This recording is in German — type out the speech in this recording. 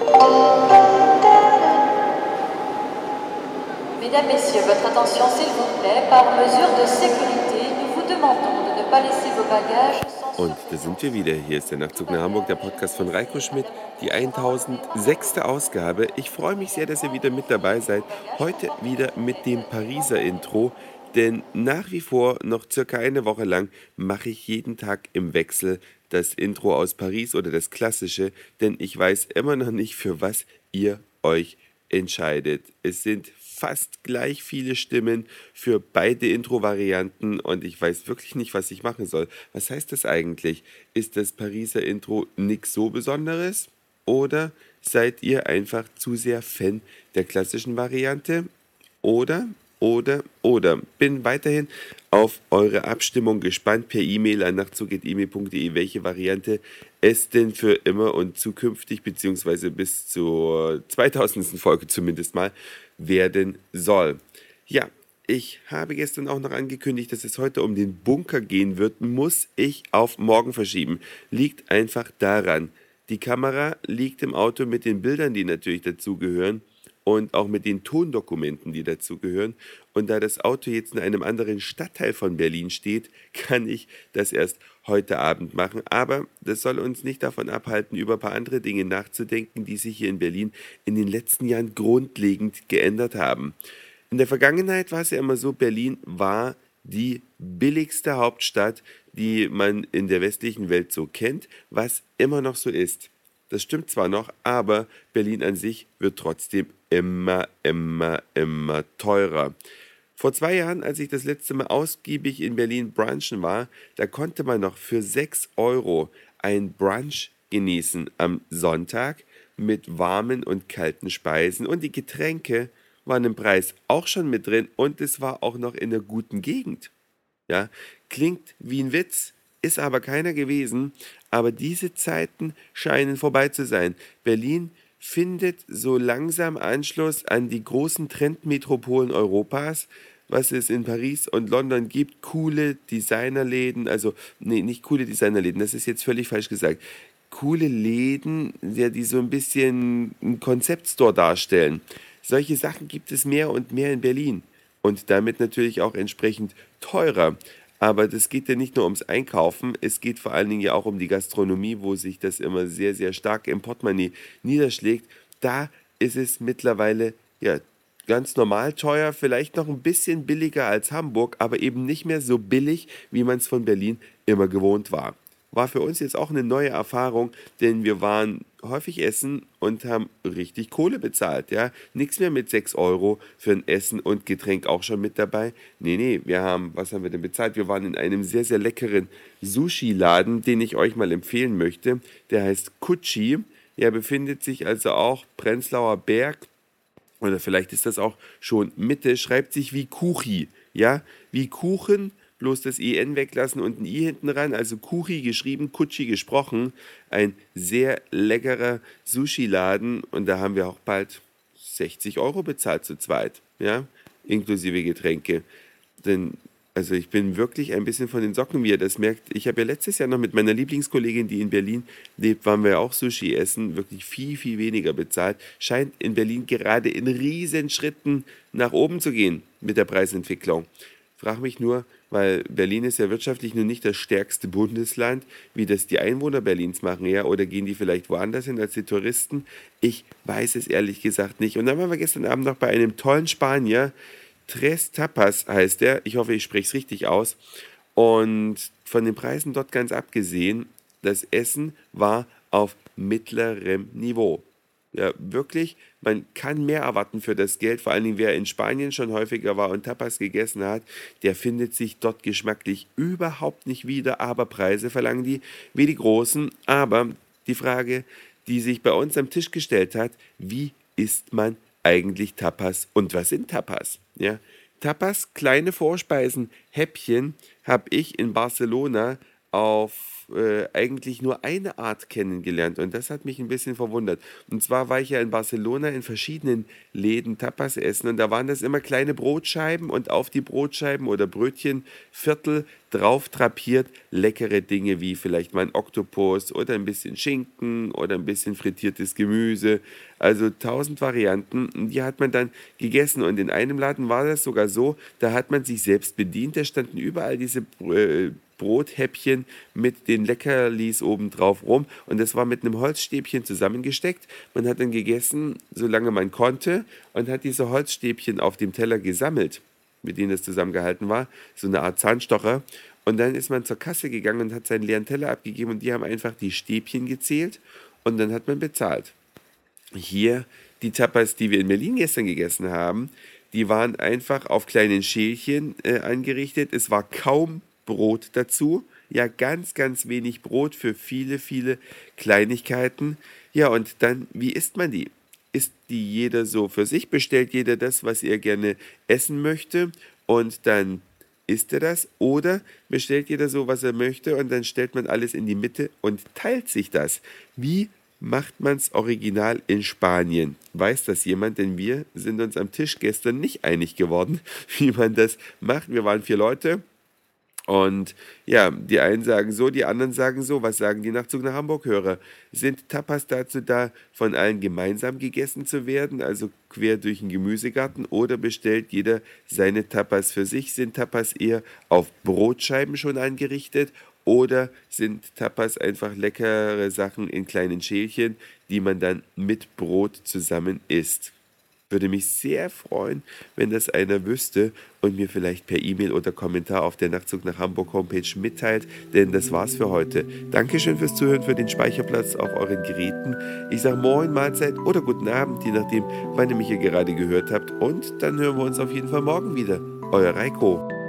Mesdames, Messieurs, votre attention s'il vous plaît. Par mesure de sécurité, nous vous demandons de ne pas laisser vos bagages sans Und da sind wir wieder. Hier ist der Nachtzug nach Hamburg, der Podcast von Reiko Schmidt, die 1006. Ausgabe. Ich freue mich sehr, dass ihr wieder mit dabei seid. Heute wieder mit dem Pariser Intro, denn nach wie vor noch circa eine Woche lang mache ich jeden Tag im Wechsel das Intro aus Paris oder das klassische, denn ich weiß immer noch nicht, für was ihr euch entscheidet. Es sind fast gleich viele Stimmen für beide Intro-Varianten und ich weiß wirklich nicht, was ich machen soll. Was heißt das eigentlich? Ist das Pariser Intro nix so Besonderes? Oder seid ihr einfach zu sehr Fan der klassischen Variante? Oder. Bin weiterhin auf eure Abstimmung gespannt per E-Mail an nachtzug.email.de, welche Variante es denn für immer und zukünftig, beziehungsweise bis zur 2000. Folge zumindest mal, werden soll. Ja, ich habe gestern auch noch angekündigt, dass es heute um den Bunker gehen wird, muss ich auf morgen verschieben. Liegt einfach daran, die Kamera liegt im Auto mit den Bildern, die natürlich dazugehören und auch mit den Tondokumenten, die dazugehören. Und da das Auto jetzt in einem anderen Stadtteil von Berlin steht, kann ich das erst heute Abend machen. Aber das soll uns nicht davon abhalten, über ein paar andere Dinge nachzudenken, die sich hier in Berlin in den letzten Jahren grundlegend geändert haben. In der Vergangenheit war es ja immer so, Berlin war die billigste Hauptstadt, die man in der westlichen Welt so kennt, was immer noch so ist. Das stimmt zwar noch, aber Berlin an sich wird trotzdem immer teurer. Vor 2 Jahren, als ich das letzte Mal ausgiebig in Berlin brunchen war, da konnte man noch für 6 Euro ein Brunch genießen am Sonntag mit warmen und kalten Speisen und die Getränke waren im Preis auch schon mit drin und es war auch noch in einer guten Gegend. Ja, klingt wie ein Witz, ist aber keiner gewesen. Aber diese Zeiten scheinen vorbei zu sein. Berlin findet so langsam Anschluss an die großen Trendmetropolen Europas, was es in Paris und London gibt. Coole Designerläden, also, nee, nicht coole Designerläden, das ist jetzt völlig falsch gesagt. Coole Läden, ja, die so ein bisschen einen Konzeptstore darstellen. Solche Sachen gibt es mehr und mehr in Berlin und damit natürlich auch entsprechend teurer. Aber das geht ja nicht nur ums Einkaufen, es geht vor allen Dingen ja auch um die Gastronomie, wo sich das immer sehr, sehr stark im Portemonnaie niederschlägt. Da ist es mittlerweile ja ganz normal teuer, vielleicht noch ein bisschen billiger als Hamburg, aber eben nicht mehr so billig, wie man es von Berlin immer gewohnt war. War für uns jetzt auch eine neue Erfahrung, denn wir waren häufig essen und haben richtig Kohle bezahlt, ja. Nichts mehr mit 6 Euro für ein Essen und Getränk auch schon mit dabei. Nee, was haben wir denn bezahlt? Wir waren in einem sehr, sehr leckeren Sushi-Laden, den ich euch mal empfehlen möchte. Der heißt Kutschi. Er befindet sich also auch Prenzlauer Berg oder vielleicht ist das auch schon Mitte, schreibt sich wie Kuchi, ja, wie Kuchen, bloß das EN weglassen und ein I hinten ran, also Kuchi geschrieben, Kutschi gesprochen, ein sehr leckerer Sushi-Laden und da haben wir auch bald 60 Euro bezahlt zu zweit, ja, inklusive Getränke, denn also ich bin wirklich ein bisschen von den Socken, wie ihr das merkt. Ich habe ja letztes Jahr noch mit meiner Lieblingskollegin, die in Berlin lebt, waren wir ja auch Sushi essen, wirklich viel, viel weniger bezahlt. Scheint in Berlin gerade in riesen Schritten nach oben zu gehen mit der Preisentwicklung. Frag mich nur, weil Berlin ist ja wirtschaftlich nur nicht das stärkste Bundesland, wie das die Einwohner Berlins machen, ja, oder gehen die vielleicht woanders hin als die Touristen? Ich weiß es ehrlich gesagt nicht. Und dann waren wir gestern Abend noch bei einem tollen Spanier, Tres Tapas heißt er. Ich hoffe, ich spreche es richtig aus. Und von den Preisen dort ganz abgesehen, das Essen war auf mittlerem Niveau. Ja, wirklich, man kann mehr erwarten für das Geld. Vor allen Dingen, wer in Spanien schon häufiger war und Tapas gegessen hat, der findet sich dort geschmacklich überhaupt nicht wieder. Aber Preise verlangen die wie die Großen. Aber die Frage, die sich bei uns am Tisch gestellt hat, wie isst man eigentlich Tapas und was sind Tapas? Ja, Tapas, kleine Vorspeisen, Häppchen, habe ich in Barcelona auf eigentlich nur eine Art kennengelernt und das hat mich ein bisschen verwundert. Und zwar war ich ja in Barcelona in verschiedenen Läden Tapas essen und da waren das immer kleine Brotscheiben und auf die Brotscheiben oder Brötchenviertel drauf drapiert leckere Dinge wie vielleicht mal ein Oktopus oder ein bisschen Schinken oder ein bisschen frittiertes Gemüse. Also tausend Varianten. Und die hat man dann gegessen. Und in einem Laden war das sogar so, da hat man sich selbst bedient. Da standen überall diese Brothäppchen mit den Leckerlis obendrauf rum. Und das war mit einem Holzstäbchen zusammengesteckt. Man hat dann gegessen, solange man konnte, und hat diese Holzstäbchen auf dem Teller gesammelt, mit denen das zusammengehalten war, so eine Art Zahnstocher. Und dann ist man zur Kasse gegangen und hat seinen leeren Teller abgegeben und die haben einfach die Stäbchen gezählt und dann hat man bezahlt. Hier die Tapas, die wir in Berlin gestern gegessen haben, die waren einfach auf kleinen Schälchen angerichtet. Es war kaum Brot dazu. Ja, ganz, ganz wenig Brot für viele, viele Kleinigkeiten. Ja, und dann, wie isst man die? Isst die jeder so für sich? Bestellt jeder das, was er gerne essen möchte und dann isst er das? Oder bestellt jeder so, was er möchte und dann stellt man alles in die Mitte und teilt sich das? Wie macht man's original in Spanien? Weiß das jemand? Denn wir sind uns am Tisch gestern nicht einig geworden, wie man das macht. Wir waren 4 Leute und ja, die einen sagen so, die anderen sagen so. Was sagen die Nachtzug nach Hamburg-Hörer? Sind Tapas dazu da, von allen gemeinsam gegessen zu werden, also quer durch den Gemüsegarten, oder bestellt jeder seine Tapas für sich? Sind Tapas eher auf Brotscheiben schon angerichtet oder sind Tapas einfach leckere Sachen in kleinen Schälchen, die man dann mit Brot zusammen isst? Würde mich sehr freuen, wenn das einer wüsste und mir vielleicht per E-Mail oder Kommentar auf der Nachtzug nach Hamburg Homepage mitteilt, denn das war's für heute. Dankeschön fürs Zuhören, für den Speicherplatz auf euren Geräten. Ich sage Moin, Mahlzeit oder guten Abend, je nachdem, wann ihr mich hier gerade gehört habt. Und dann hören wir uns auf jeden Fall morgen wieder. Euer Reiko.